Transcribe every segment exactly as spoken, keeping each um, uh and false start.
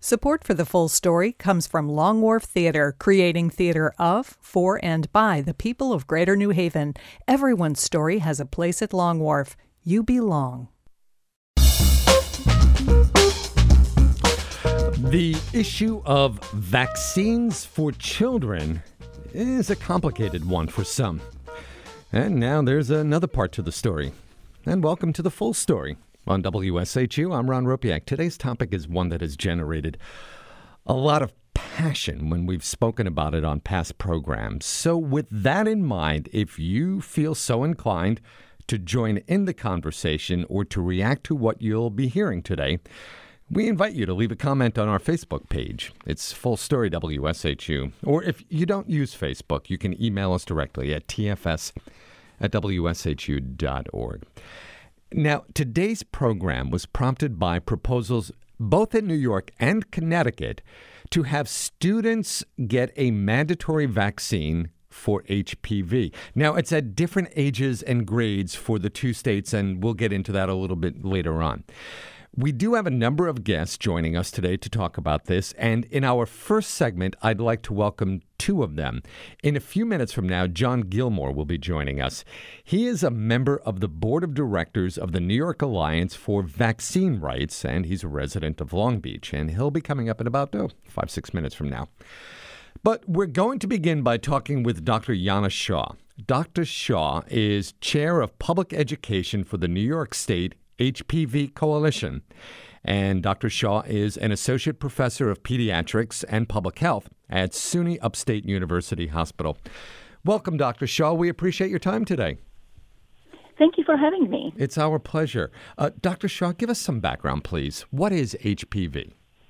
Support for The Full Story comes from Long Wharf Theater, creating theater of, for, and by the people of Greater New Haven. Everyone's story has a place at Long Wharf. You belong. The issue of vaccines for children is a complicated one for some. And now there's another part to the story. And welcome to The Full Story. On W S H U, I'm Ron Ropiak. Today's topic is one that has generated a lot of passion when we've spoken about it on past programs. So with that in mind, if you feel so inclined to join in the conversation or to react to what you'll be hearing today, we invite you to leave a comment on our Facebook page. It's Full Story W S H U. Or if you don't use Facebook, you can email us directly at t f s at w s h u dot org. Now, today's program was prompted by proposals both in New York and Connecticut to have students get a mandatory vaccine for H P V. Now, it's at different ages and grades for the two states, and we'll get into that a little bit later on. We do have a number of guests joining us today to talk about this, and in our first segment, I'd like to welcome two of them. In a few minutes from now, John Gilmore will be joining us. He is a member of the board of directors of the New York Alliance for Vaccine Rights, and he's a resident of Long Beach, and he'll be coming up in about oh, five, six minutes from now. But we're going to begin by talking with Doctor Yana Shah. Doctor Shah is chair of public education for the New York State H P V Coalition. And Doctor Shah is an associate professor of pediatrics and public health at SUNY Upstate University Hospital. Welcome, Doctor Shah. We appreciate your time today. Thank you for having me. It's our pleasure. Uh, Doctor Shah, give us some background, please. What is H P V?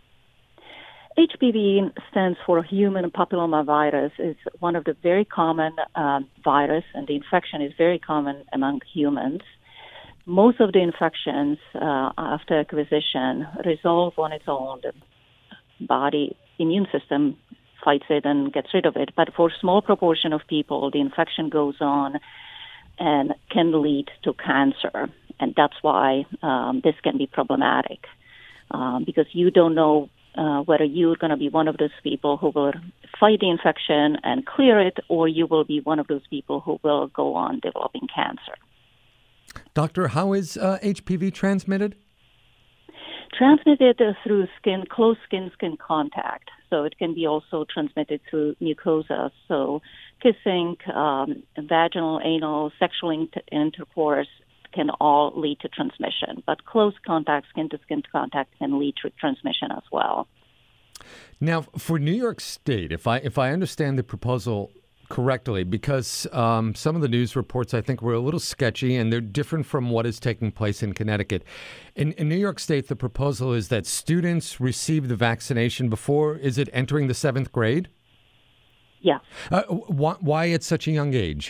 H P V stands for human papillomavirus. It's one of the very common um, virus, and the infection is very common among humans. Most of the infections uh, after acquisition resolve on its own. The body immune system fights it and gets rid of it. But for a small proportion of people, the infection goes on and can lead to cancer. And that's why um, this can be problematic, um, because you don't know uh, whether you're going to be one of those people who will fight the infection and clear it, or you will be one of those people who will go on developing cancer. Doctor, how is uh, H P V transmitted? Transmitted uh, through skin, close skin-skin contact. So it can be also transmitted through mucosa. So kissing, um, vaginal, anal, sexual inter- intercourse can all lead to transmission. But close contact, skin-to-skin contact can lead to transmission as well. Now, for New York State, if I if I understand the proposal correctly, because um, some of the news reports, I think, were a little sketchy, and they're different from what is taking place in Connecticut. In, in New York State, the proposal is that students receive the vaccination before, is it entering the seventh grade? Yeah. Uh, why, why at such a young age?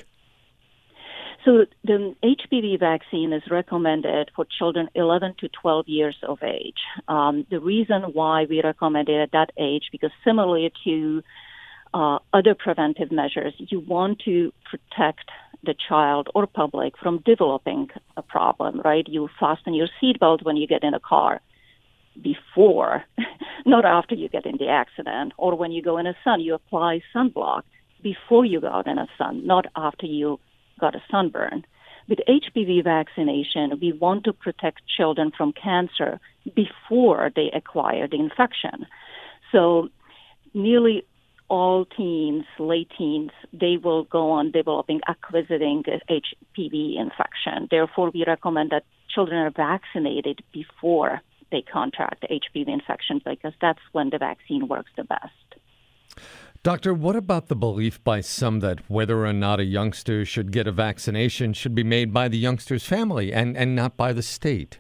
So the H P V vaccine is recommended for children eleven to twelve years of age. Um, the reason why we recommend it at that age, because similarly to Uh, other preventive measures, you want to protect the child or public from developing a problem, right? You fasten your seatbelt when you get in a car before, not after you get in the accident. Or when you go in the sun, you apply sunblock before you go out in the sun, not after you got a sunburn. With H P V vaccination, we want to protect children from cancer before they acquire the infection. So nearly all teens, late teens, they will go on developing, acquiring H P V infection. Therefore, we recommend that children are vaccinated before they contract H P V infection, because that's when the vaccine works the best. Doctor, what about the belief by some that whether or not a youngster should get a vaccination should be made by the youngster's family and, and not by the state?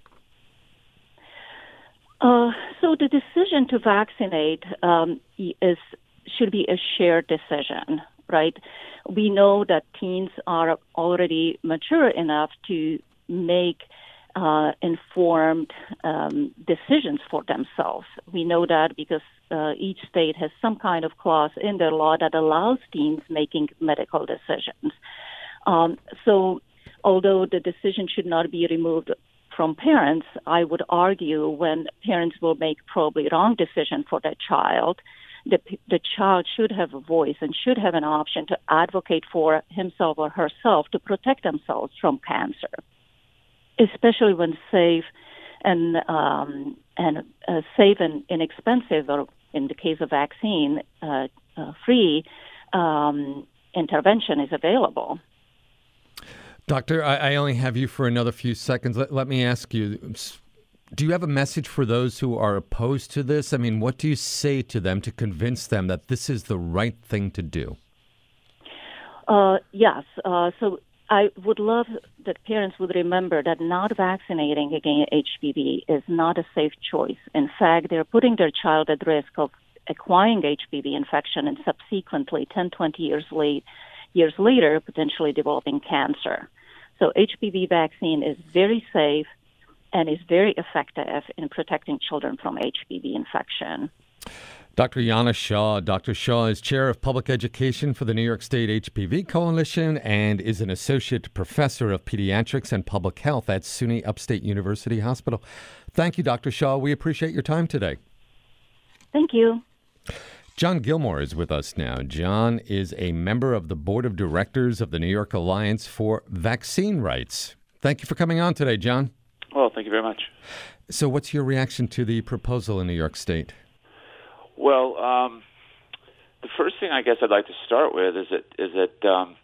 Uh, so the decision to vaccinate um, is should be a shared decision, right? We know that teens are already mature enough to make uh, informed um, decisions for themselves. We know that because uh, each state has some kind of clause in their law that allows teens making medical decisions. Um, so although the decision should not be removed from parents, I would argue when parents will make probably wrong decision for their child, the, the child should have a voice and should have an option to advocate for himself or herself to protect themselves from cancer, especially when safe and um, and uh, safe and inexpensive, or in the case of vaccine, uh, uh, free um, intervention is available. Doctor, I, I only have you for another few seconds. Let, let me ask you, do you have a message for those who are opposed to this? I mean, what do you say to them to convince them that this is the right thing to do? Uh, yes. Uh, so I would love that parents would remember that not vaccinating against H P V is not a safe choice. In fact, they're putting their child at risk of acquiring H P V infection and subsequently ten, twenty years late, years later, potentially developing cancer. So H P V vaccine is very safe and is very effective in protecting children from H P V infection. Doctor Yana Shah. Doctor Shah is chair of public education for the New York State H P V Coalition and is an associate professor of pediatrics and public health at SUNY Upstate University Hospital. Thank you, Doctor Shah. We appreciate your time today. Thank you. John Gilmore is with us now. John is a member of the board of directors of the New York Alliance for Vaccine Rights. Thank you for coming on today, John. Well, thank you very much. So what's your reaction to the proposal in New York State? Well, um, the first thing I guess I'd like to start with is that is that um,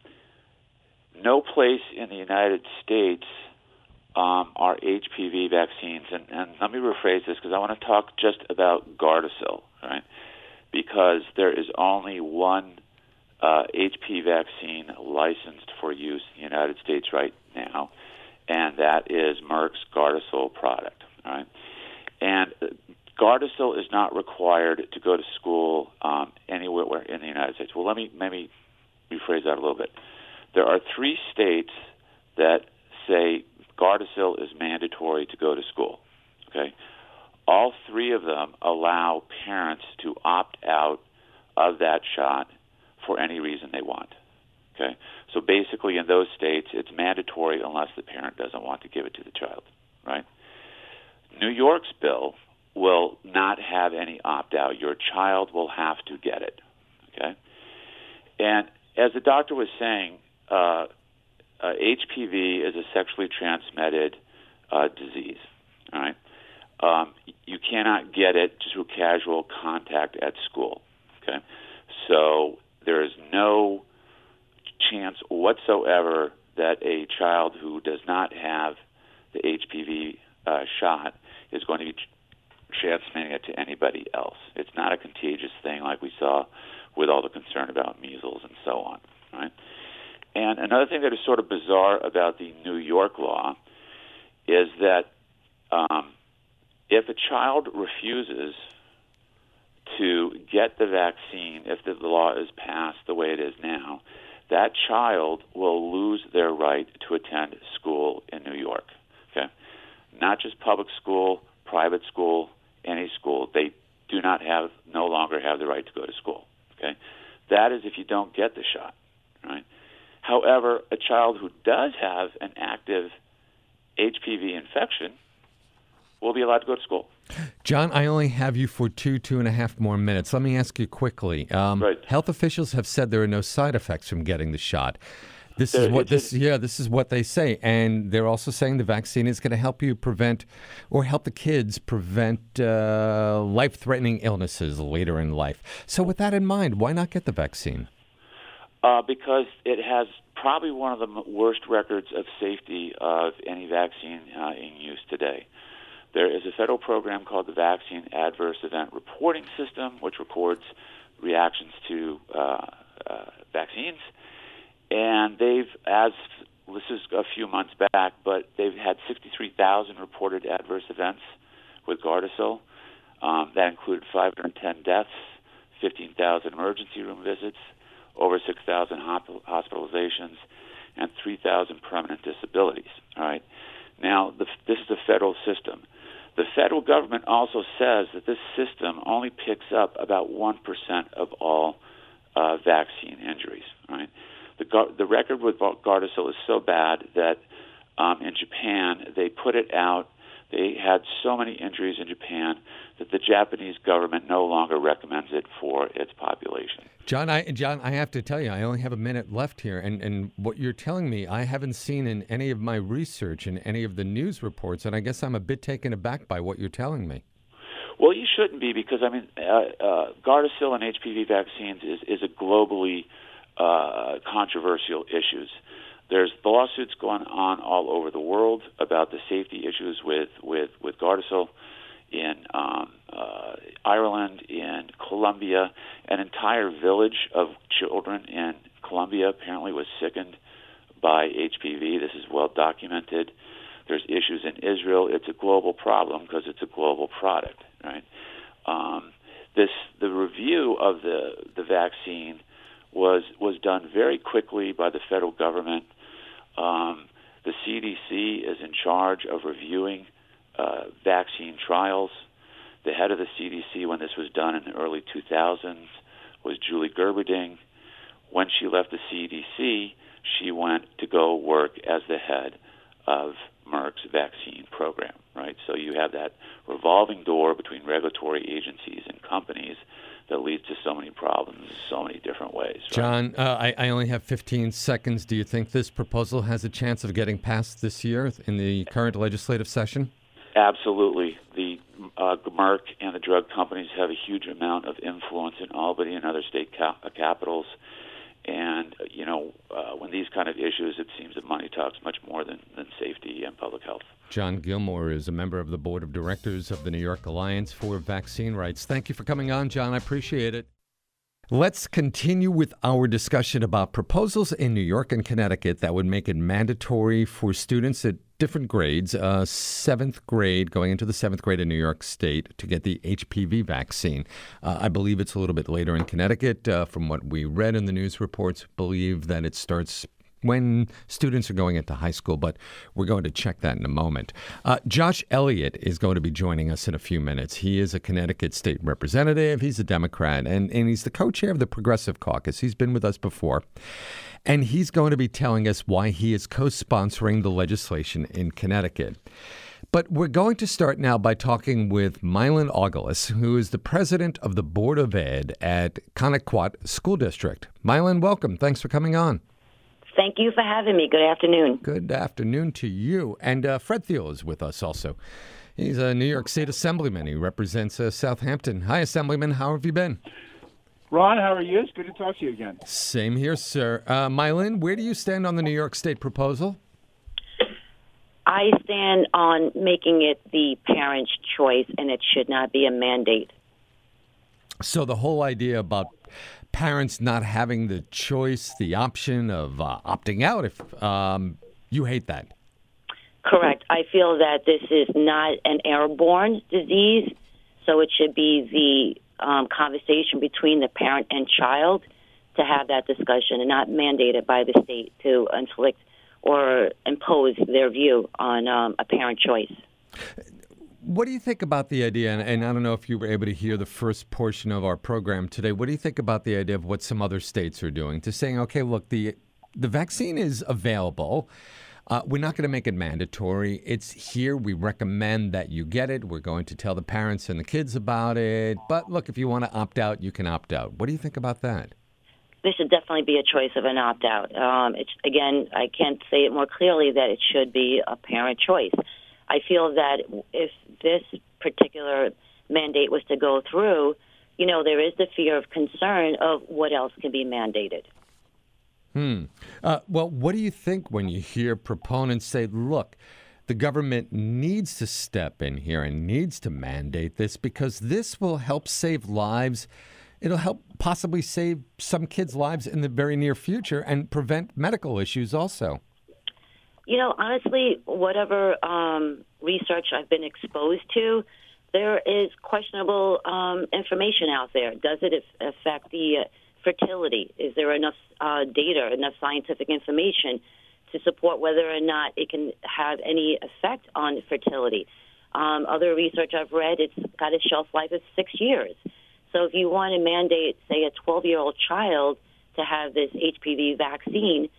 no place in the United States um, are H P V vaccines. And, and let me rephrase this because I want to talk just about Gardasil, right? Because there is only one uh, H P V vaccine licensed for use in the United States right now, and that is Merck's Gardasil product, all right? And Gardasil is not required to go to school um, anywhere in the United States. Well, let me maybe rephrase that a little bit. There are three states that say Gardasil is mandatory to go to school, okay? All three of them allow parents to opt out of that shot for any reason they want, okay? So basically in those states, it's mandatory unless the parent doesn't want to give it to the child, right? New York's bill will not have any opt-out. Your child will have to get it, okay? And as the doctor was saying, uh, uh, H P V is a sexually transmitted uh, disease, all right? Um, you cannot get it just through casual contact at school, okay? So there is no chance whatsoever that a child who does not have the H P V uh, shot is going to be transmitting it to anybody else. It's not a contagious thing like we saw with all the concern about measles and so on, right? And another thing that is sort of bizarre about the New York law is that um, if a child refuses to get the vaccine, if the law is passed the way it is now, that child will lose their right to attend school in New York, okay? Not just public school, private school, any school. They do not have, no longer have the right to go to school, okay? That is if you don't get the shot, right? However, a child who does have an active H P V infection will be allowed to go to school. John, I only have you for two, two and a half more minutes. Let me ask you quickly. Um, right. Health officials have said there are no side effects from getting the shot. This There- is what it's- this yeah this is what they say, and they're also saying the vaccine is going to help you prevent or help the kids prevent uh, life-threatening illnesses later in life. So with that in mind, why not get the vaccine? Uh, because it has probably one of the m- worst records of safety of any vaccine uh, in use today. There is a federal program called the Vaccine Adverse Event Reporting System, which records reactions to uh, uh, vaccines. And they've, as this is a few months back, but they've had sixty-three thousand reported adverse events with Gardasil. Um, that included five hundred ten deaths, fifteen thousand emergency room visits, over six thousand hospitalizations, and three thousand permanent disabilities. All right. Now, the, this is a federal system. The federal government also says that this system only picks up about one percent of all uh, vaccine injuries. All right. The, the record with Gardasil is so bad that um, in Japan, they put it out. They had so many injuries in Japan that the Japanese government no longer recommends it for its population. John, I John, I have to tell you, I only have a minute left here, and, and what you're telling me, I haven't seen in any of my research, in any of the news reports, and I guess I'm a bit taken aback by what you're telling me. Well, you shouldn't be, because, I mean, uh, uh, Gardasil and H P V vaccines is, is a globally uh, controversial issues. There's lawsuits going on all over the world about the safety issues with, with, with Gardasil in um, uh, Ireland, in Colombia. An entire village of children in Colombia apparently was sickened by H P V. This is well documented. There's issues in Israel. It's a global problem because it's a global product, right? Um, this the review of the the vaccine was was done very quickly by the federal government. Um, the C D C is in charge of reviewing uh, vaccine trials. The head of the C D C when this was done in the early two thousands was Julie Gerberding. When she left the C D C, she went to go work as the head of Merck's vaccine program, right? So you have that revolving door between regulatory agencies and companies that leads to so many problems in so many different ways. Right? John, uh, I, I only have fifteen seconds. Do you think this proposal has a chance of getting passed this year in the current legislative session? Absolutely. The uh, Merck and the drug companies have a huge amount of influence in Albany and other state cap- capitals. And, you know, uh, when these kind of issues, it seems that money talks much more than, than safety and public health. John Gilmore is a member of the board of directors of the New York Alliance for Vaccine Rights. Thank you for coming on, John. I appreciate it. Let's continue with our discussion about proposals in New York and Connecticut that would make it mandatory for students at different grades, uh, seventh grade, going into the seventh grade in New York State, to get the H P V vaccine. Uh, I believe it's a little bit later in Connecticut. Uh, from what we read in the news reports, believe that it starts when students are going into high school, but we're going to check that in a moment. Uh, Josh Elliott is going to be joining us in a few minutes. He is a Connecticut state representative. He's a Democrat, and, and he's the co-chair of the Progressive Caucus. He's been with us before, and he's going to be telling us why he is co-sponsoring the legislation in Connecticut. But we're going to start now by talking with Mylan Augelas, who is the president of the Board of Ed at Connequot School District. Mylan, welcome. Thanks for coming on. Thank you for having me. Good afternoon. Good afternoon to you. And uh, Fred Thiel is with us also. He's a New York State Assemblyman. He represents uh, Southampton. Hi, Assemblyman. How have you been? Ron, how are you? It's good to talk to you again. Same here, sir. Uh, Mylan, where do you stand on the New York State proposal? I stand on making it the parent's choice, and it should not be a mandate. So the whole idea about parents not having the choice, the option of uh, opting out, if um, you hate that. Correct. I feel that this is not an airborne disease, so it should be the um, conversation between the parent and child to have that discussion and not mandated by the state to inflict or impose their view on um, a parent choice. What do you think about the idea, and, and I don't know if you were able to hear the first portion of our program today, what do you think about the idea of what some other states are doing to saying, okay, look, the the vaccine is available. Uh, we're not going to make it mandatory. It's here. We recommend that you get it. We're going to tell the parents and the kids about it. But look, if you want to opt out, you can opt out. What do you think about that? There should definitely be a choice of an opt-out. Um, it's, again, I can't say it more clearly that it should be a parent choice. I feel that if this particular mandate was to go through, you know, there is the fear of concern of what else can be mandated. Hmm. Uh, well, what do you think when you hear proponents say, look, the government needs to step in here and needs to mandate this because this will help save lives. It'll help possibly save some kids' lives in the very near future and prevent medical issues also. You know, honestly, whatever um, research I've been exposed to, there is questionable um, information out there. Does it affect the uh, fertility? Is there enough uh, data, enough scientific information to support whether or not it can have any effect on fertility? Um, other research I've read, it's got a shelf life of six years. So if you want to mandate, say, a twelve-year-old child to have this H P V vaccine,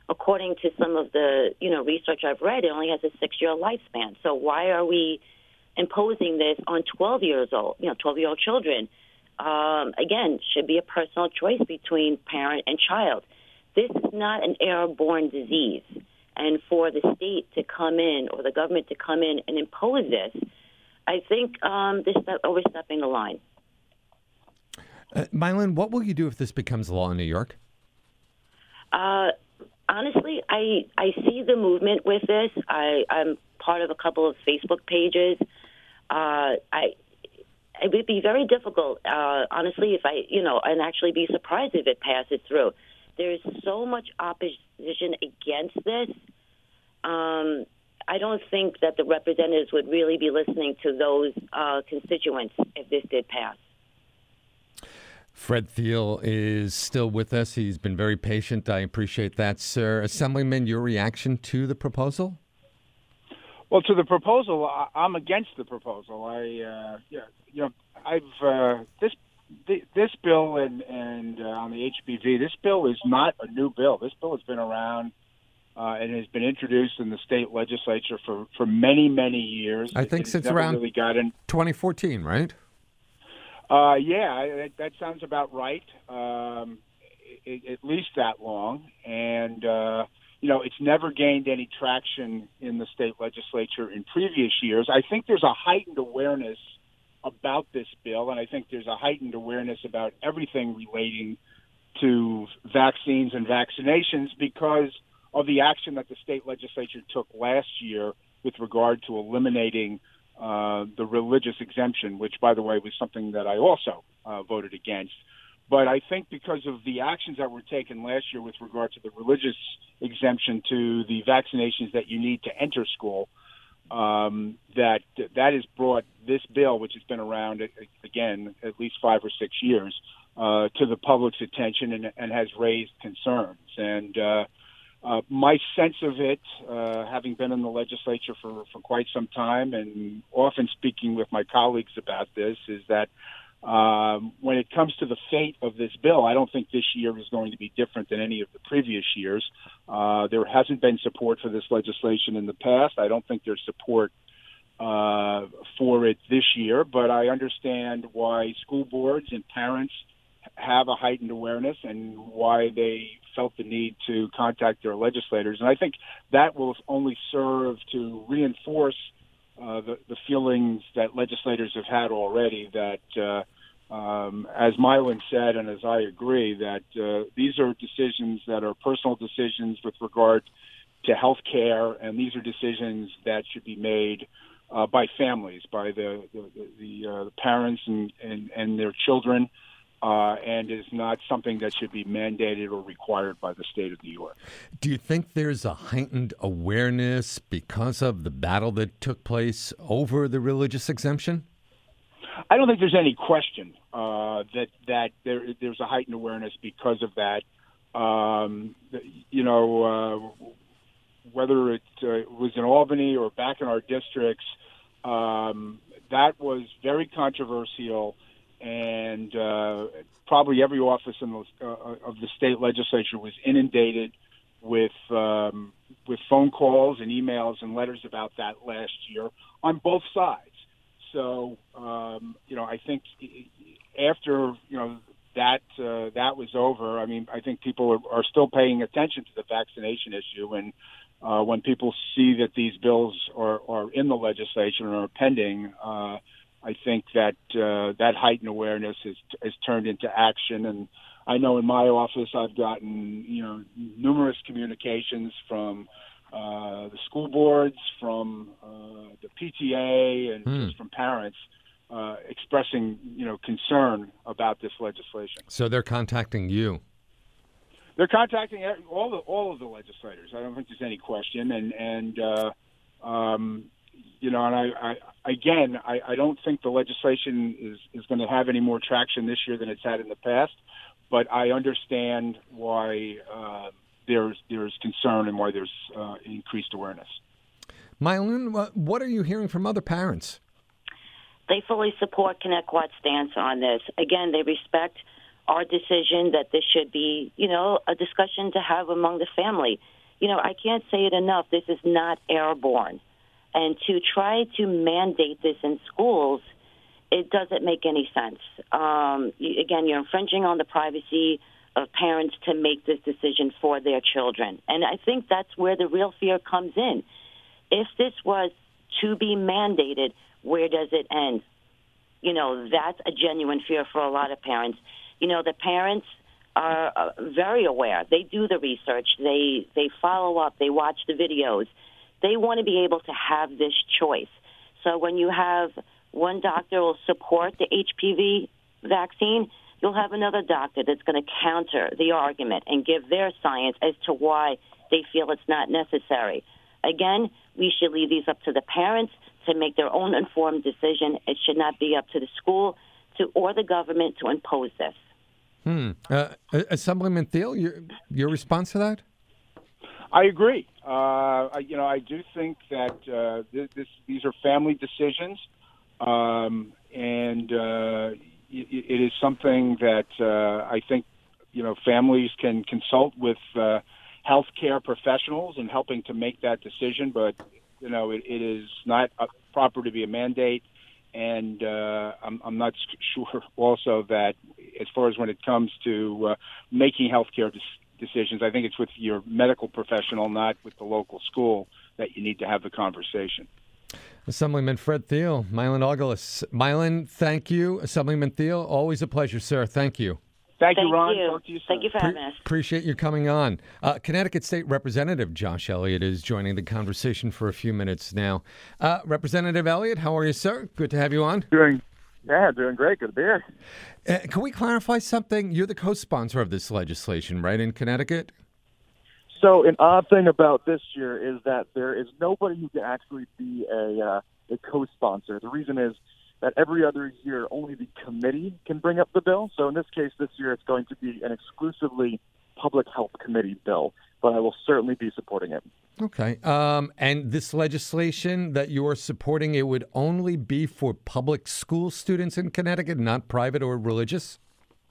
according to some of the, you know, research I've read, it only has a six-year lifespan. So why are we imposing this on twelve years old, you know, twelve-year-old children? Um, again, should be a personal choice between parent and child. This is not an airborne disease. And for the state to come in or the government to come in and impose this, I think um, this is overstepping the line. Uh, Mylon, what will you do if this becomes law in New York? Uh, honestly, I I see the movement with this. I, I'm part of a couple of Facebook pages. Uh, I it would be very difficult, uh, honestly, if I, you know, and actually be surprised if it passes through. There's so much opposition against this. Um, I don't think that the representatives would really be listening to those uh, constituents if this did pass. Fred Thiel is still with us. He's been very patient. I appreciate that, sir. Assemblyman, your reaction to the proposal? Well, to the proposal, I- I'm against the proposal. I, uh, yeah, you know, I've uh, this th- this bill and and uh, on the H P V, this bill is not a new bill. This bill has been around uh, and has been introduced in the state legislature for, for many, many years. I think It's since never around really got in. twenty fourteen, right? Uh, yeah, I, that, that sounds about right. Um, it, at least that long, and uh, you know, it's never gained any traction in the state legislature in previous years. I think there's a heightened awareness about this bill, and I think there's a heightened awareness about everything relating to vaccines and vaccinations because of the action that the state legislature took last year with regard to eliminating uh, the religious exemption, which, by the way, was something that I also uh, voted against. But I think because of the actions that were taken last year with regard to the religious exemption to the vaccinations that you need to enter school, um, that that has brought this bill, which has been around, again, at least five or six years, uh, to the public's attention and, and has raised concerns. And uh, uh, my sense of it, uh, having been in the legislature for, for quite some time and often speaking with my colleagues about this, is that Um, when it comes to the fate of this bill, I don't think this year is going to be different than any of the previous years. Uh, there hasn't been support for this legislation in the past. I don't think there's support uh, for it this year, but I understand why school boards and parents have a heightened awareness and why they felt the need to contact their legislators. And I think that will only serve to reinforce Uh, the, the feelings that legislators have had already that, uh, um, as Mylon said, and as I agree, that uh, these are decisions that are personal decisions with regard to health care, and these are decisions that should be made uh, by families, by the the, the, uh, the parents and, and, and their children, uh, and is not something that should be mandated or required by the state of New York. Do you think there's a heightened awareness because of the battle that took place over the religious exemption? I don't think there's any question uh, that that there, there's a heightened awareness because of that. Um, you know, uh, whether it uh, was in Albany or back in our districts, um, that was very controversial. And uh, probably every office in the, uh, of the state legislature was inundated with um, with phone calls and emails and letters about that last year on both sides. So um, you know, I think after you know that uh, that was over, I mean, I think people are, are still paying attention to the vaccination issue, and uh, when people see that these bills are, are in the legislature and are pending. Uh, I think that uh, that heightened awareness has, has turned into action, and I know in my office I've gotten you know numerous communications from uh, the school boards, from uh, the P T A, and hmm. just from parents uh, expressing you know concern about this legislation. So they're contacting you. They're contacting all the all of the legislators. I don't think there's any question, and and. Uh, um, You know, and I, I again, I, I don't think the legislation is, is going to have any more traction this year than it's had in the past. But I understand why uh, there's there's concern and why there's uh, increased awareness. Mylon, what are you hearing from other parents? They fully support Connecticut's stance on this. Again, they respect our decision that this should be, you know, a discussion to have among the family. you know, I can't say it enough. This is not airborne. And to try to mandate this in schools, it doesn't make any sense. Um, you, again, you're infringing on the privacy of parents to make this decision for their children. And I think that's where the real fear comes in. If this was to be mandated, where does it end? You know, that's a genuine fear for a lot of parents. You know, the parents are uh, very aware. They do the research. They they follow up. They watch the videos. They want to be able to have this choice. So when you have one doctor will support the H P V vaccine, you'll have another doctor that's going to counter the argument and give their science as to why they feel it's not necessary. Again, we should leave these up to the parents to make their own informed decision. It should not be up to the school to or the government to impose this. Hmm. Uh, Assemblyman Thiel, your, your response to that? I agree. Uh, I, you know, I do think that uh, this, this, these are family decisions, um, and uh, it, it is something that uh, I think, you know, families can consult with uh, healthcare professionals in helping to make that decision. But, you know, it, it is not uh, proper to be a mandate, and uh, I'm, I'm not sure also that as far as when it comes to uh, making healthcare decisions, decisions. I think it's with your medical professional, not with the local school, that you need to have the conversation. Assemblyman Fred Thiel, Milan Augulis. Milan, thank you. Assemblyman Thiel, always a pleasure, sir. Thank you. Thank, Thank you, Ron. you. Talk to you soon. Thank you for Pre- having us. Appreciate you coming on. Uh, Connecticut State Representative Josh Elliott is joining the conversation for a few minutes now. Uh, Representative Elliott, how are you, sir? Good to have you on. Doing, yeah, doing great. Good to be here. Uh, can we clarify something? You're the co-sponsor of this legislation, right, in Connecticut? So an odd thing about this year is that there is nobody who can actually be a, uh, a co-sponsor. The reason is that every other year only the committee can bring up the bill. So in this case, this year it's going to be an exclusively public health committee bill, but I will certainly be supporting it. Okay. Um, and this legislation that you are supporting, it would only be for public school students in Connecticut, not private or religious?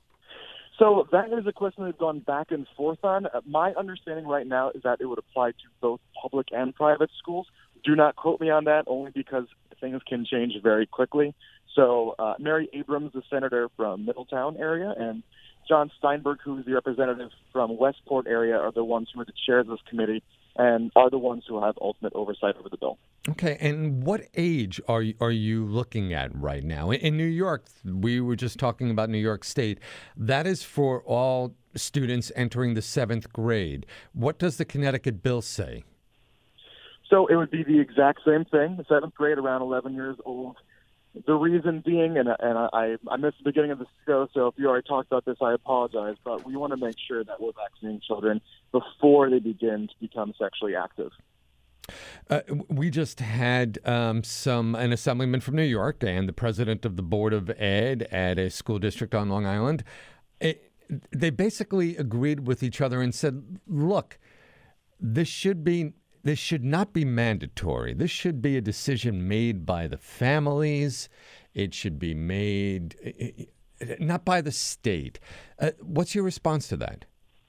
So that is a question we've gone back and forth on. Uh, my understanding right now is that it would apply to both public and private schools. Do not quote me on that, only because things can change very quickly. So uh, Mary Abrams, the senator from Middletown area, and John Steinberg, who is the representative from Westport area, are the ones who are the chairs of this committee and are the ones who have ultimate oversight over the bill. Okay, and what age are you, are you looking at right now? In, in New York, we were just talking about New York State. That is for all students entering the seventh grade. What does the Connecticut bill say? So it would be the exact same thing, the seventh grade, around eleven years old. The reason being, and, and I, I missed the beginning of the show, so if you already talked about this, I apologize, but we want to make sure that we're vaccinating children before they begin to become sexually active. Uh, we just had um, some an assemblyman from New York and the president of the Board of Ed at a school district on Long Island. It, they basically agreed with each other and said, look, this should be... This should not be mandatory. This should be a decision made by the families. It should be made not by the state. Uh, what's your response to that?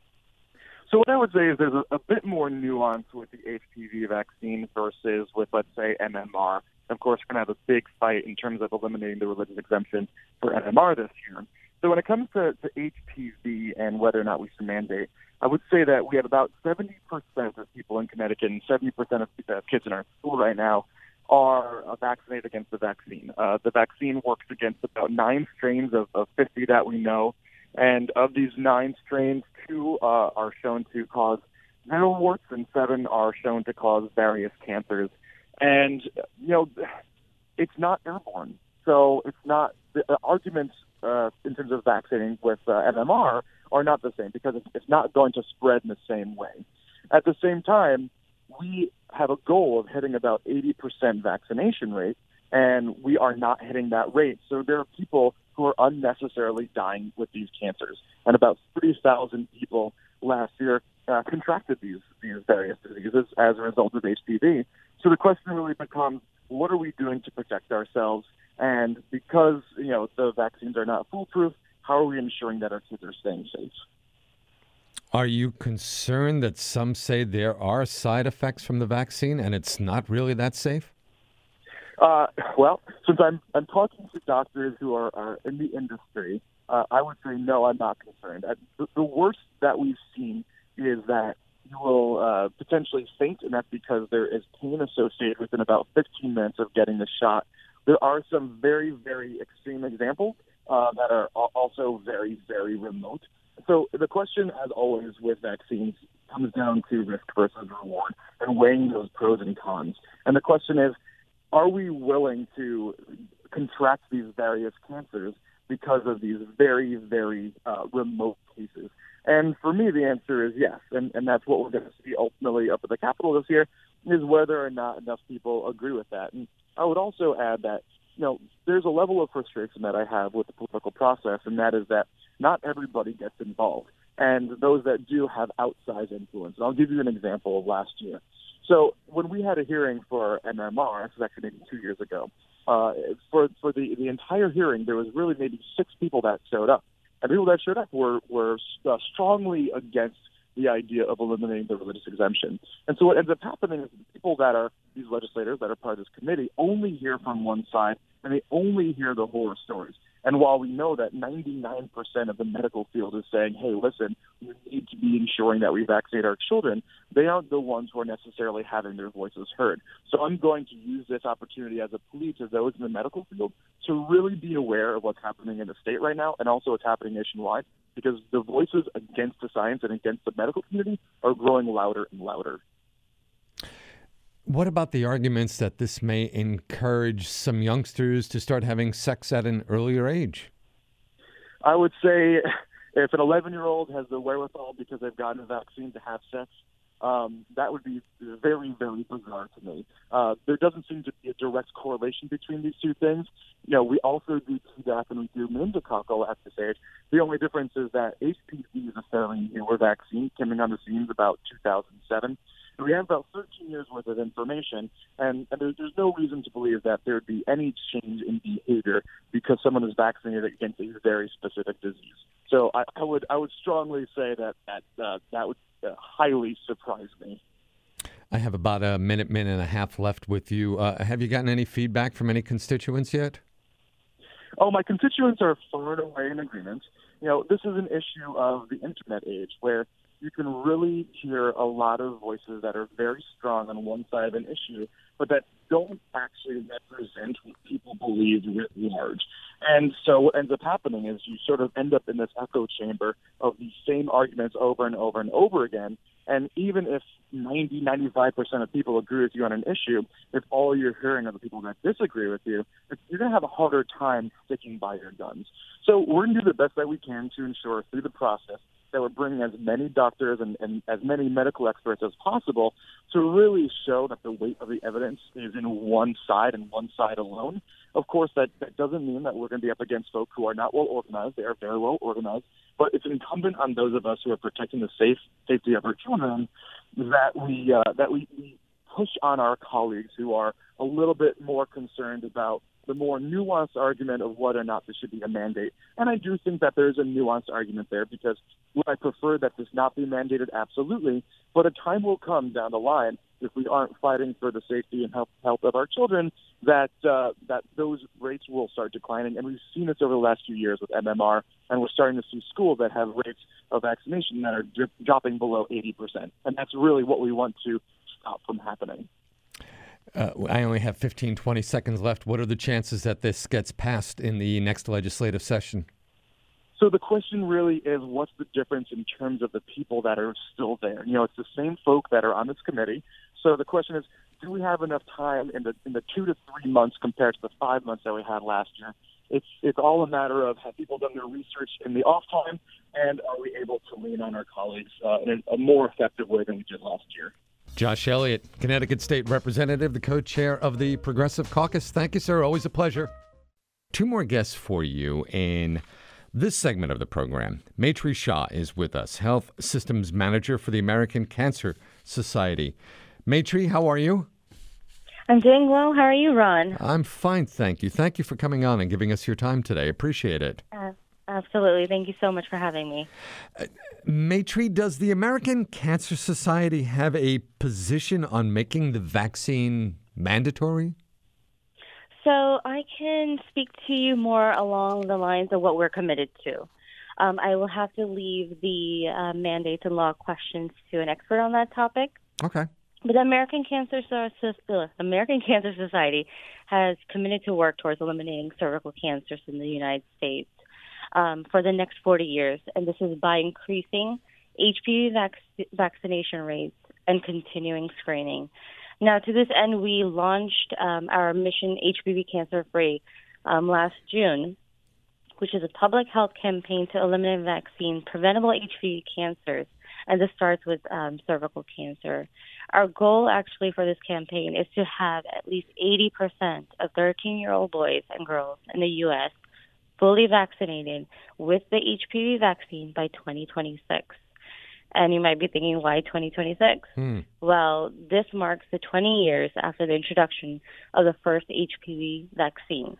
So what I would say is there's a, a bit more nuance with the H P V vaccine versus with, let's say, M M R. Of course, we're going to have a big fight in terms of eliminating the religious exemption for M M R this year. So when it comes to, to H P V and whether or not we should mandate, I would say that we have about seventy percent of people in Connecticut and seventy percent of uh, kids in our school right now are uh, vaccinated against the vaccine. Uh, the vaccine works against about nine strains of, of fifty that we know. And of these nine strains, two uh, are shown to cause genital warts and seven are shown to cause various cancers. And, you know, it's not airborne. So it's not the, the arguments uh, in terms of vaccinating with uh, M M R are not the same because it's not going to spread in the same way. At the same time, we have a goal of hitting about eighty percent vaccination rate, and we are not hitting that rate. So there are people who are unnecessarily dying with these cancers. And about thirty thousand people last year uh, contracted these, these various diseases as a result of H P V. So the question really becomes, what are we doing to protect ourselves? And because, you know, the vaccines are not foolproof, how are we ensuring that our kids are staying safe? Are you concerned that some say there are side effects from the vaccine and it's not really that safe? Uh, well, since I'm I'm talking to doctors who are, are in the industry, uh, I would say no, I'm not concerned. Uh, the, the worst that we've seen is that you will uh, potentially faint, and that's because there is pain associated within about fifteen minutes of getting the shot. There are some very, very extreme examples uh, that are also very, very remote. So the question, as always with vaccines, comes down to risk versus reward and weighing those pros and cons. And the question is, are we willing to contract these various cancers because of these very, very uh, remote cases? And for me, the answer is yes. And, and that's what we're going to see ultimately up at the Capitol this year, is whether or not enough people agree with that. And I would also add that, you know, there's a level of frustration that I have with the political process, and that is that not everybody gets involved. And those that do have outsized influence. And I'll give you an example of last year. So when we had a hearing for M M R, this was actually maybe two years ago, uh, for for the, the entire hearing, there was really maybe six people that showed up. And people that showed up were, were uh, strongly against the idea of eliminating the religious exemption. And so what ends up happening is the people that are, these legislators that are part of this committee, only hear from one side, and they only hear the horror stories. And while we know that ninety-nine percent of the medical field is saying, hey, listen, we need to be ensuring that we vaccinate our children, they aren't the ones who are necessarily having their voices heard. So I'm going to use this opportunity as a plea to those in the medical field to really be aware of what's happening in the state right now and also what's happening nationwide, because the voices against the science and against the medical community are growing louder and louder. What about the arguments that this may encourage some youngsters to start having sex at an earlier age? I would say if an eleven-year-old has the wherewithal because they've gotten a vaccine to have sex, um, that would be very, very bizarre to me. Uh, there doesn't seem to be a direct correlation between these two things. You know, we also do Tdap and we do meningococcal at this age. The only difference is that H P V is a fairly newer vaccine, coming on the scenes about two thousand seven. We have about thirteen years worth of information, and, and there, there's no reason to believe that there would be any change in behavior because someone is vaccinated against a very specific disease. So I, I would I would strongly say that that uh, that would uh, highly surprise me. I have about a minute, minute and a half left with you. Uh, have you gotten any feedback from any constituents yet? Oh, my constituents are far and away in agreement. You know, this is an issue of the internet age where you can really hear a lot of voices that are very strong on one side of an issue, but that don't actually represent what people believe writ large. And so what ends up happening is you sort of end up in this echo chamber of these same arguments over and over and over again. And even if ninety, ninety-five percent of people agree with you on an issue, if all you're hearing are the people that disagree with you, you're going to have a harder time sticking by your guns. So we're going to do the best that we can to ensure through the process that we're bringing as many doctors and, and as many medical experts as possible to really show that the weight of the evidence is in one side and one side alone. Of course, that, that doesn't mean that we're going to be up against folk who are not well organized. They are very well organized. But it's incumbent on those of us who are protecting the safe safety of our children that we uh, that we, we push on our colleagues who are a little bit more concerned about the more nuanced argument of whether or not this should be a mandate. And I do think that there's a nuanced argument there because would I prefer that this not be mandated? Absolutely. But a time will come down the line if we aren't fighting for the safety and health, health of our children that uh, that those rates will start declining. And we've seen this over the last few years with M M R, and we're starting to see schools that have rates of vaccination that are dip, dropping below eighty percent. And that's really what we want to stop from happening. Uh, I only have fifteen, twenty seconds left. What are the chances that this gets passed in the next legislative session? So the question really is, what's the difference in terms of the people that are still there? You know, it's the same folk that are on this committee. So the question is, do we have enough time in the in the two to three months compared to the five months that we had last year? It's it's all a matter of have people done their research in the off time, and are we able to lean on our colleagues uh, in a more effective way than we did last year? Josh Elliott, Connecticut State Representative, the co-chair of the Progressive Caucus. Thank you, sir. Always a pleasure. Two more guests for you in this segment of the program. Maitri Shah is with us, Health Systems Manager for the American Cancer Society. Maitri, how are you? I'm doing well. How are you, Ron? I'm fine, thank you. Thank you for coming on and giving us your time today. Appreciate it. Uh, Absolutely. Thank you so much for having me. Uh, Maitri, does the American Cancer Society have a position on making the vaccine mandatory? So I can speak to you more along the lines of what we're committed to. Um, I will have to leave the uh, mandates and law questions to an expert on that topic. Okay. But the American Cancer so- American Cancer Society has committed to work towards eliminating cervical cancers in the United States um, for the next forty years, and this is by increasing H P V vac- vaccination rates and continuing screening. Now, to this end, we launched um, our Mission H P V Cancer Free um, last June, which is a public health campaign to eliminate vaccine preventable H P V cancers, and this starts with um, cervical cancer. Our goal actually for this campaign is to have at least eighty percent of thirteen-year-old boys and girls in the U S fully vaccinated with the H P V vaccine by twenty twenty-six. And you might be thinking, why twenty twenty-six? Hmm. Well, this marks the twenty years after the introduction of the first H P V vaccine.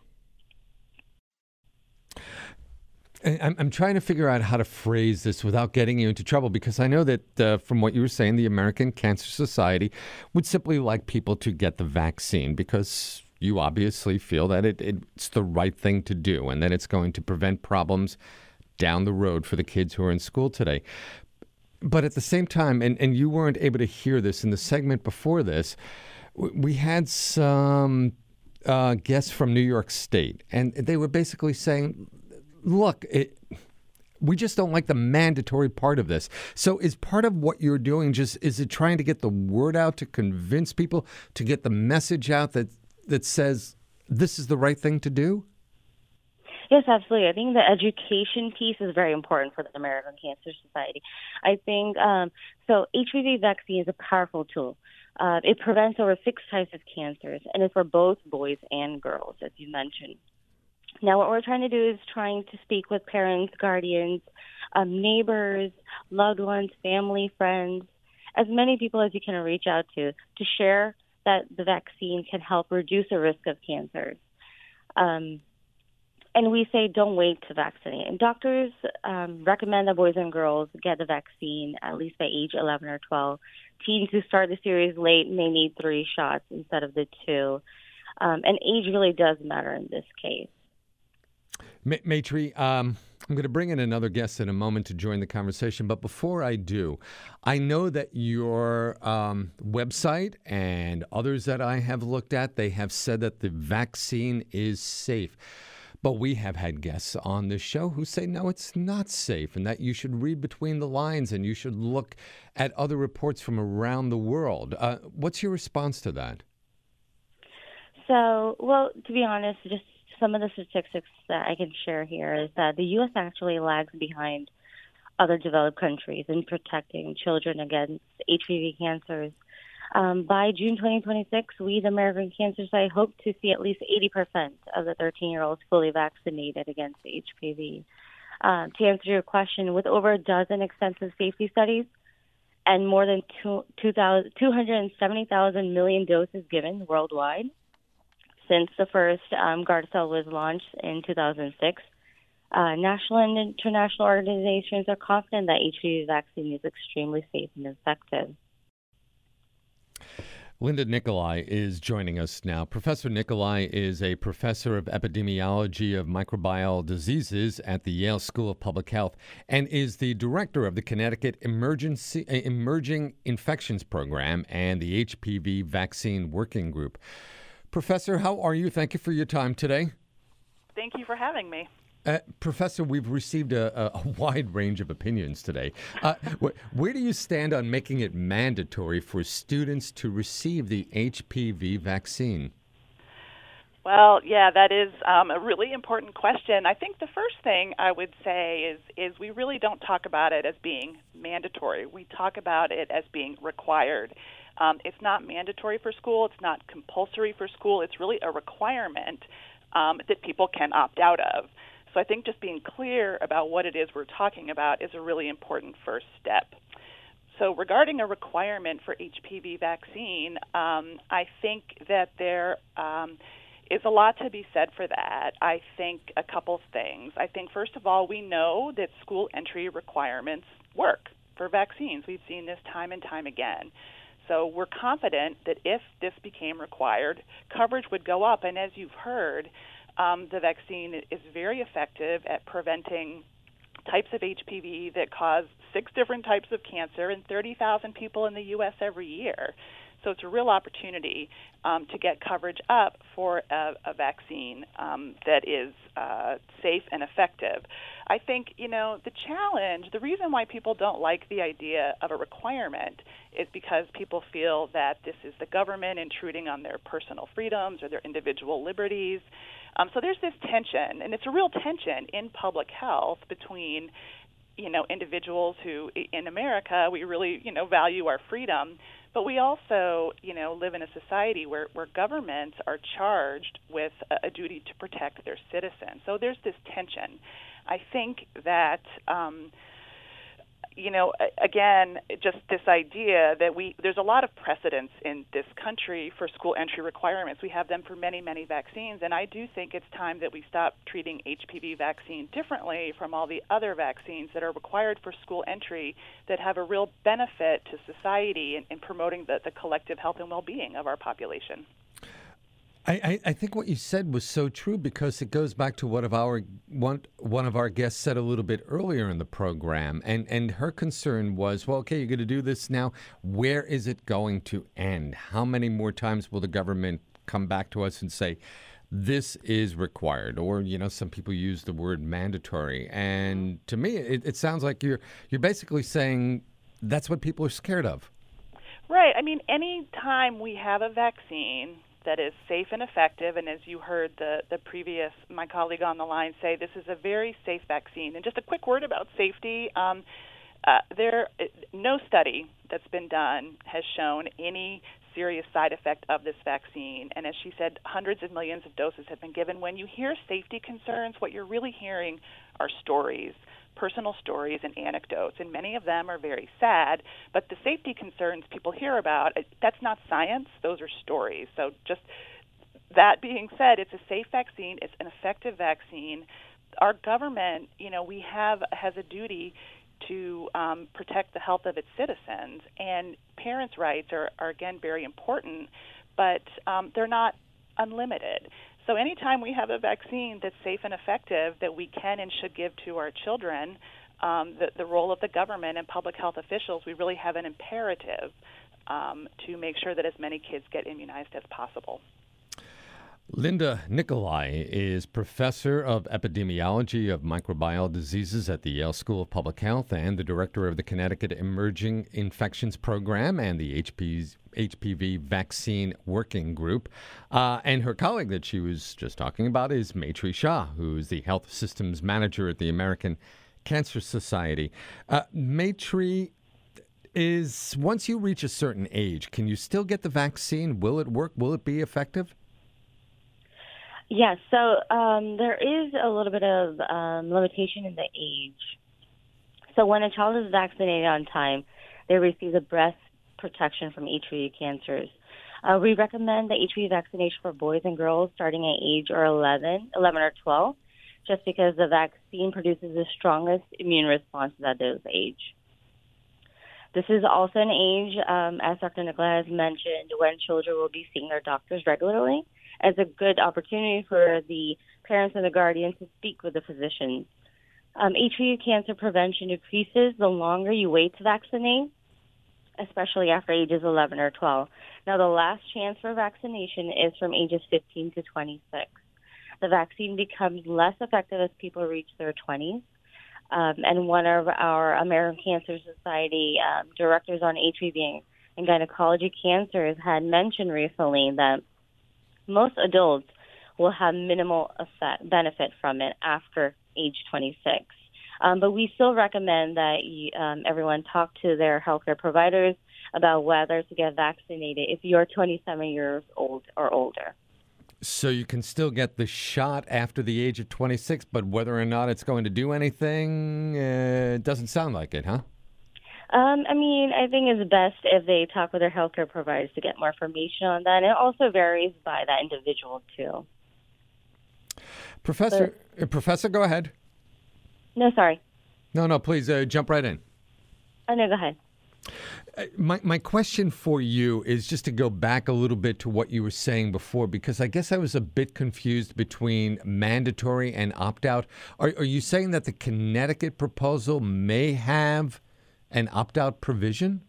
I'm, I'm trying to figure out how to phrase this without getting you into trouble, because I know that uh, from what you were saying, the American Cancer Society would simply like people to get the vaccine because you obviously feel that it, it's the right thing to do and that it's going to prevent problems down the road for the kids who are in school today. But at the same time, and, and you weren't able to hear this in the segment before this, we had some uh, guests from New York State, and they were basically saying, look, it, we just don't like the mandatory part of this. So is part of what you're doing just, is it trying to get the word out to convince people, to get the message out that, that says this is the right thing to do? Yes, absolutely. I think the education piece is very important for the American Cancer Society. I think, um, so H P V vaccine is a powerful tool. Uh, it prevents over six types of cancers, and it's for both boys and girls, as you mentioned. Now, what we're trying to do is trying to speak with parents, guardians, um, neighbors, loved ones, family, friends, as many people as you can reach out to, to share that the vaccine can help reduce the risk of cancers. Um, and we say don't wait to vaccinate. And doctors um, recommend that boys and girls get the vaccine at least by age eleven or twelve. Teens who start the series late may need three shots instead of the two. Um, and age really does matter in this case. Maitri, um, I'm going to bring in another guest in a moment to join the conversation. But before I do, I know that your um, website and others that I have looked at, they have said that the vaccine is safe. But we have had guests on this show who say, no, it's not safe, and that you should read between the lines and you should look at other reports from around the world. Uh, what's your response to that? So, well, to be honest, just some of the statistics that I can share here is that the U S actually lags behind other developed countries in protecting children against H P V cancers. Um, by June twenty twenty-six, we, the American Cancer Society, hope to see at least eighty percent of the thirteen-year-olds fully vaccinated against H P V. Uh, to answer your question, with over a dozen extensive safety studies and more than two, two hundred seventy thousand million doses given worldwide, since the first um, Gardasil was launched in two thousand six, uh, national and international organizations are confident that H P V vaccine is extremely safe and effective. Linda Nicolai is joining us now. Professor Nicolai is a professor of epidemiology of microbial diseases at the Yale School of Public Health and is the director of the Connecticut Emergency, uh, Emerging Infections Program and the H P V Vaccine Working Group. Professor, how are you? Thank you for your time today. Thank you for having me. Uh, Professor, we've received a, a wide range of opinions today. Uh, wh- where do you stand on making it mandatory for students to receive the H P V vaccine? Well, yeah, that is um, a really important question. I think the first thing I would say is is we really don't talk about it as being mandatory. We talk about it as being required. Um, it's not mandatory for school. It's not compulsory for school. It's really a requirement um, that people can opt out of. So I think just being clear about what it is we're talking about is a really important first step. So regarding a requirement for H P V vaccine, um, I think that there um, is a lot to be said for that. I think a couple things. I think, first of all, we know that school entry requirements work for vaccines. We've seen this time and time again. So we're confident that if this became required, coverage would go up. And as you've heard, um, the vaccine is very effective at preventing types of H P V that cause six different types of cancer in thirty thousand people in the U S every year. So it's a real opportunity um, to get coverage up for a, a vaccine um, that is uh, safe and effective. I think, you know, the challenge, the reason why people don't like the idea of a requirement is because people feel that this is the government intruding on their personal freedoms or their individual liberties. Um, so there's this tension, and it's a real tension in public health between, you know, individuals who, in America, we really, you know, value our freedom. But we also, you know, live in a society where, where governments are charged with a, a duty to protect their citizens. So there's this tension. I think that, um, you know, again, just this idea that we there's a lot of precedents in this country for school entry requirements. We have them for many, many vaccines, and I do think it's time that we stop treating H P V vaccine differently from all the other vaccines that are required for school entry that have a real benefit to society in, in promoting the, the collective health and well-being of our population. I, I, I think what you said was so true because it goes back to what of our one one of our guests said a little bit earlier in the program, and and her concern was, well, okay, you're going to do this now. Where is it going to end? How many more times will the government come back to us and say, this is required? Or, you know, some people use the word mandatory. And to me, it, it sounds like you're you're basically saying that's what people are scared of. Right. I mean, any time we have a vaccine that is safe and effective, and as you heard the, the previous, my colleague on the line say, this is a very safe vaccine. And just a quick word about safety. Um, uh, there, no study that's been done has shown any serious side effect of this vaccine. And as she said, hundreds of millions of doses have been given. When you hear safety concerns, what you're really hearing are stories, personal stories and anecdotes, and many of them are very sad, but the safety concerns people hear about, that's not science, those are stories. So just that being said, it's a safe vaccine, it's an effective vaccine. Our government, you know, we have has a duty to um, protect the health of its citizens, and parents' rights are, are again, very important, but um, they're not unlimited. So anytime we have a vaccine that's safe and effective that we can and should give to our children, um, the, the role of the government and public health officials, we really have an imperative um, to make sure that as many kids get immunized as possible. Linda Nicolai is professor of epidemiology of microbial diseases at the Yale School of Public Health and the director of the Connecticut Emerging Infections Program and the H P V Vaccine Working Group. Uh, and her colleague that she was just talking about is Maitri Shah, who is the health systems manager at the American Cancer Society. Uh, Maitri, is once you reach a certain age, can you still get the vaccine? Will it work? Will it be effective? Yes, so um, there is a little bit of um, limitation in the age. So when a child is vaccinated on time, they receive the breast protection from H P V cancers. Uh, we recommend the H P V vaccination for boys and girls starting at age or eleven, eleven or twelve, just because the vaccine produces the strongest immune responses at those age. This is also an age, um, as Doctor Nicolai has mentioned, when children will be seeing their doctors regularly. As a good opportunity for the parents and the guardians to speak with the physicians. Um, H P V cancer prevention decreases the longer you wait to vaccinate, especially after ages eleven or twelve. Now, the last chance for vaccination is from ages fifteen to twenty-six. The vaccine becomes less effective as people reach their twenties. Um, and one of our American Cancer Society um, directors on H P V and gynecology cancers had mentioned recently that most adults will have minimal effect, benefit from it after age twenty-six. Um, but we still recommend that you, um, everyone talk to their healthcare providers about whether to get vaccinated if you're twenty-seven years old or older. So you can still get the shot after the age of twenty-six, but whether or not it's going to do anything, uh, it doesn't sound like it, huh? Um, I mean, I think it's best if they talk with their healthcare providers to get more information on that. And it also varies by that individual, too. Professor, uh, Professor, go ahead. No, sorry. No, no, please uh, jump right in. Oh, no, go ahead. Uh, my my question for you is just to go back a little bit to what you were saying before, because I guess I was a bit confused between mandatory and opt-out. Are, are you saying that the Connecticut proposal may have an opt-out provision?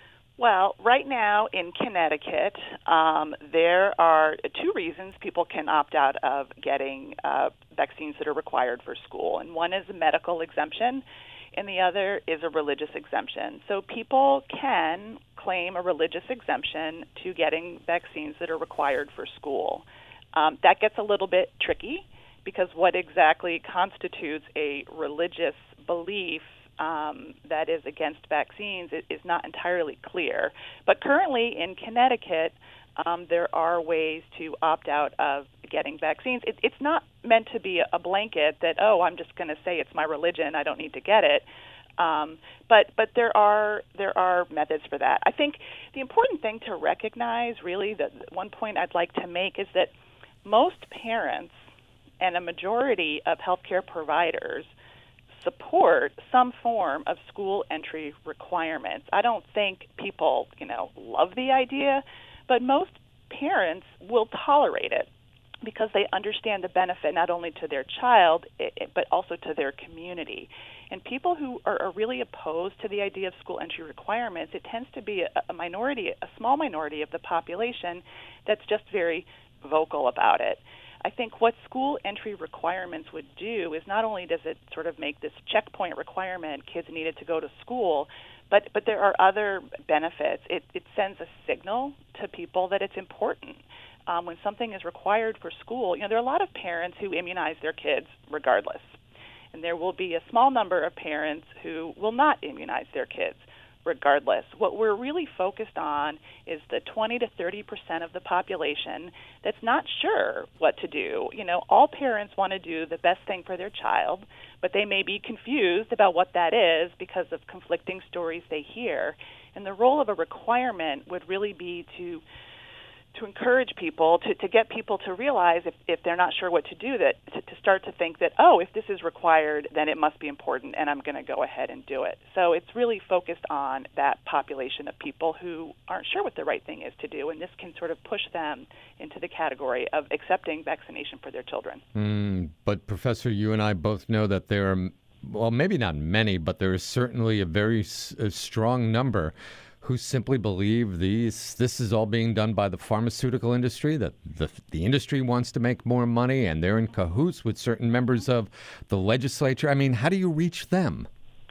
Well, right now in Connecticut, um, there are two reasons people can opt out of getting uh, vaccines that are required for school. And one is a medical exemption, and the other is a religious exemption. So people can claim a religious exemption to getting vaccines that are required for school. Um, that gets a little bit tricky because what exactly constitutes a religious belief Um, that is against vaccines is, is not entirely clear. But currently in Connecticut, um, there are ways to opt out of getting vaccines. It, it's not meant to be a blanket that, oh, I'm just going to say it's my religion, I don't need to get it. Um, but but there are there are methods for that. I think the important thing to recognize, really, the one point I'd like to make is that most parents and a majority of healthcare providers support some form of school entry requirements. I don't think people, you know, love the idea, but most parents will tolerate it because they understand the benefit not only to their child, but also to their community. And people who are, are really opposed to the idea of school entry requirements, it tends to be a, a minority, a small minority of the population that's just very vocal about it. I think what school entry requirements would do is not only does it sort of make this checkpoint requirement kids needed to go to school, but but there are other benefits. It, it sends a signal to people that it's important. Um, when something is required for school, you know, there are a lot of parents who immunize their kids regardless. And there will be a small number of parents who will not immunize their kids regardless. What we're really focused on is the twenty to thirty percent of the population that's not sure what to do. You know, all parents want to do the best thing for their child, but they may be confused about what that is because of conflicting stories they hear. And the role of a requirement would really be to to encourage people, to, to get people to realize if, if they're not sure what to do, that to, to start to think that, oh, if this is required, then it must be important, and I'm going to go ahead and do it. So it's really focused on that population of people who aren't sure what the right thing is to do, and this can sort of push them into the category of accepting vaccination for their children. Mm, but, Professor, you and I both know that there are, well, maybe not many, but there is certainly a very a strong number who simply believe these this is all being done by the pharmaceutical industry, that the, the industry wants to make more money, and they're in cahoots with certain members of the legislature. I mean, how do you reach them?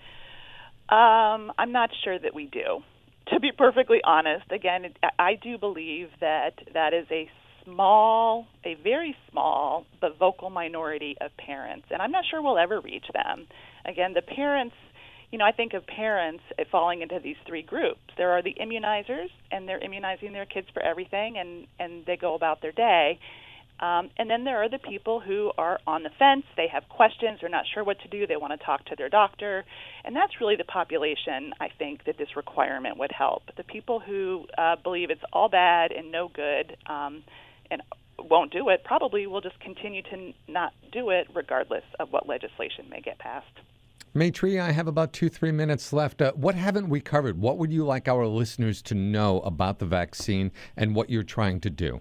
Um, I'm not sure that we do. To be perfectly honest, again, it, I do believe that that is a small, a very small, but vocal minority of parents, and I'm not sure we'll ever reach them. Again, the parents, you know, I think of parents falling into these three groups. There are the immunizers, and they're immunizing their kids for everything, and, and they go about their day. Um, and then there are the people who are on the fence. They have questions. They're not sure what to do. They want to talk to their doctor. And that's really the population, I think, that this requirement would help. The people who uh, believe it's all bad and no good um, and won't do it probably will just continue to not do it regardless of what legislation may get passed. Maitri, I have about two, three minutes left. Uh, what haven't we covered? What would you like our listeners to know about the vaccine and what you're trying to do?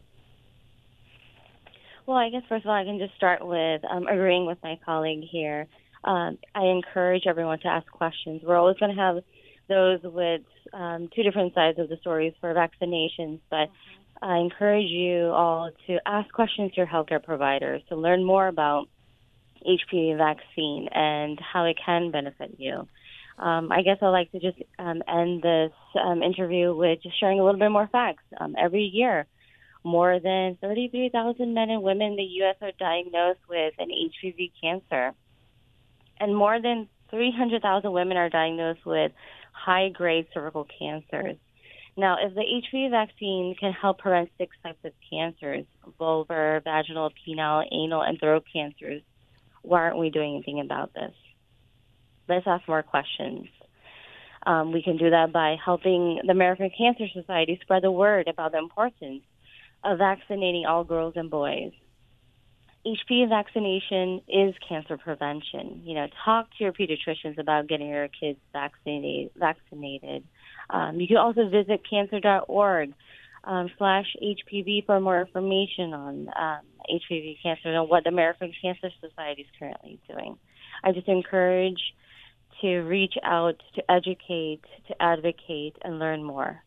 Well, I guess, first of all, I can just start with um, agreeing with my colleague here. Um, I encourage everyone to ask questions. We're always going to have those with um, two different sides of the stories for vaccinations, but I encourage you all to ask questions to your healthcare providers to learn more about H P V vaccine and how it can benefit you. Um, I guess I'd like to just um, end this um, interview with just sharing a little bit more facts. Um, every year, more than thirty-three thousand men and women in the U S are diagnosed with an H P V cancer, and more than three hundred thousand women are diagnosed with high-grade cervical cancers. Now, if the H P V vaccine can help prevent six types of cancers, vulvar, vaginal, penile, anal, and throat cancers, why aren't we doing anything about this? Let's ask more questions. Um, we can do that by helping the American Cancer Society spread the word about the importance of vaccinating all girls and boys. H P V vaccination is cancer prevention. You know, talk to your pediatricians about getting your kids vaccinated. vaccinated. Um, you can also visit cancer dot org um, slash H P V for more information on um, H P V cancer and what the American Cancer Society is currently doing. I just encourage to reach out, to educate, to advocate, and learn more.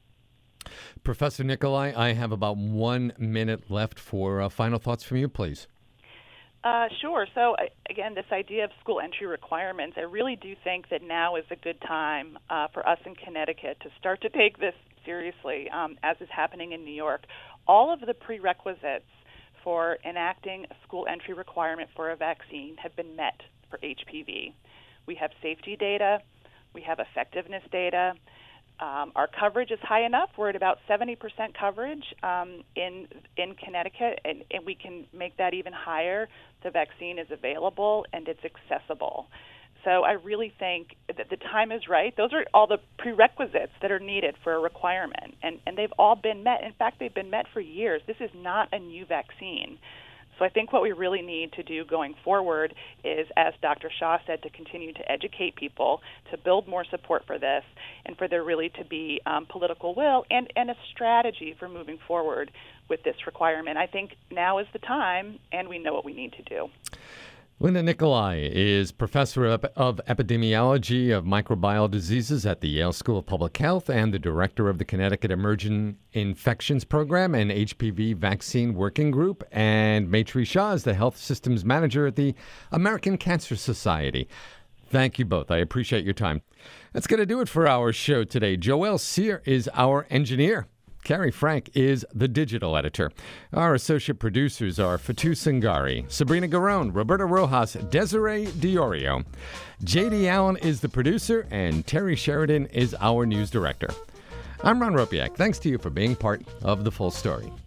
Professor Nicolai, I have about one minute left for uh, final thoughts from you, please. Uh, sure. So, uh, again, this idea of school entry requirements, I really do think that now is a good time uh, for us in Connecticut to start to take this seriously, um, as is happening in New York. All of the prerequisites for enacting a school entry requirement for a vaccine have been met for H P V. We have safety data. We have effectiveness data. Um, our coverage is high enough. We're at about seventy percent coverage um, in in Connecticut, and, and we can make that even higher. The vaccine is available and it's accessible. So I really think that the time is right. Those are all the prerequisites that are needed for a requirement, and, and they've all been met. In fact, they've been met for years. This is not a new vaccine. So I think what we really need to do going forward is, as Doctor Shah said, to continue to educate people, to build more support for this, and for there really to be um, political will and, and a strategy for moving forward with this requirement. I think now is the time, and we know what we need to do. Linda Nicolai is professor of, of epidemiology of microbial diseases at the Yale School of Public Health and the director of the Connecticut Emerging Infections Program and H P V Vaccine Working Group. And Maitri Shah is the health systems manager at the American Cancer Society. Thank you both. I appreciate your time. That's going to do it for our show today. Joelle Sear is our engineer. Carrie Frank is the digital editor. Our associate producers are Fatu Singari, Sabrina Garone, Roberta Rojas, Desiree Diorio. J D Allen is the producer, and Terry Sheridan is our news director. I'm Ron Ropiak. Thanks to you for being part of The Full Story.